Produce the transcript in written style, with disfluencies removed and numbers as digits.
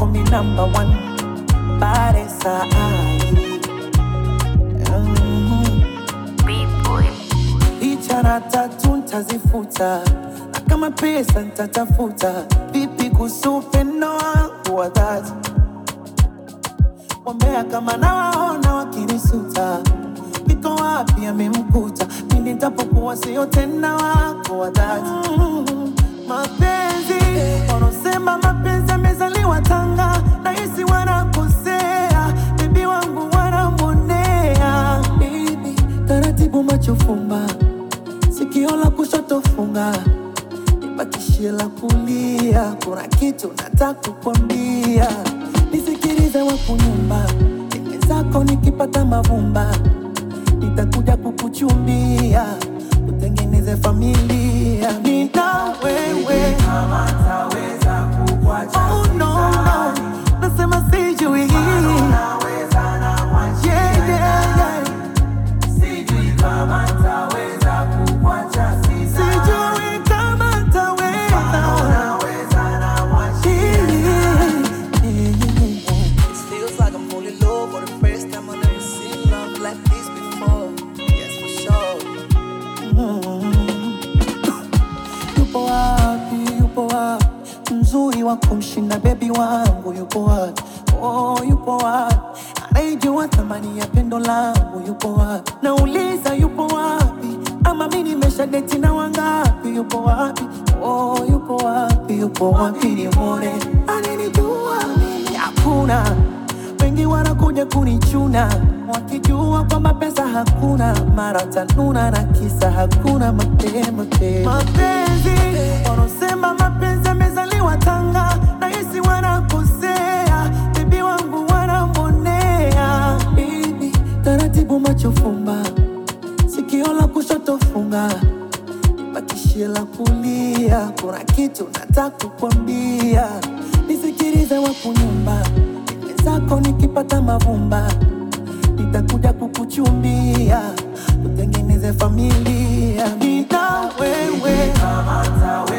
call me number one. Paresa B-boy. Ichara tatu ntazifuta, na kama pesa ntatafuta. Vipi kuhusu upendo wangu wa dhati? Wambea kama nawaona wakinisuta, iko wapi amemkuta? Pindi nitapokuwa sio tena wako wa dhati. Mapenzi wanaosema mapenzi yamezaliwa Tanga, nahisi wanakosea. Bibi wangu wanamonea. Baby, taratibu macho fumba, sikio la kushoto funga, nibakishie la kulia. Kuna kitu nataka kukwambia, nisikilize wakunyumba. Dime zako nikipata mavumba, nitakuja kukuchumbia, utengeneze familia. Nina wewe kama taweza kukuacha. oh no, no. Nasema sijui Naweza na mwachia. yeah. Sijui kama taweza kukuacha. Sijui kama ntaweza. Naweza na mwachia. It feels like I'm falling low for the first time. I've never seen love like this before. Yes, for sure. Yupo wapi, yupo wapi mzuri wa kumshinda baby wangu? Yupo wapi? Oh, yupo wapi anayejua thamani ya pendo langu? Yupo wapi? Nauliza yupo wapi? Ama mimi nimeshadeti na wangapi? Yupo wapi? Oh, yupo wapi? Yupo wapi nimuone? Ananijua mimi hakuna, wengi wanakuja kunichuna wakijua kwamba pesa hakuna, mara tanuna na kisa hakuna mapenzi. Wanaosema mapenzi yamezaliwa Tanga, nahisi wanakosea. Bibi wangu wanamonea. Baby, taratibu macho fumba, sikio la kushoto funga, bakishie la kulia. Kuna kitu nataka kukwambia, nisikilize wakunyumba. Dime zako nikipata mavumba, nitakuja kukuchumbia, utengeneze familia. Nina wewe Kama taweza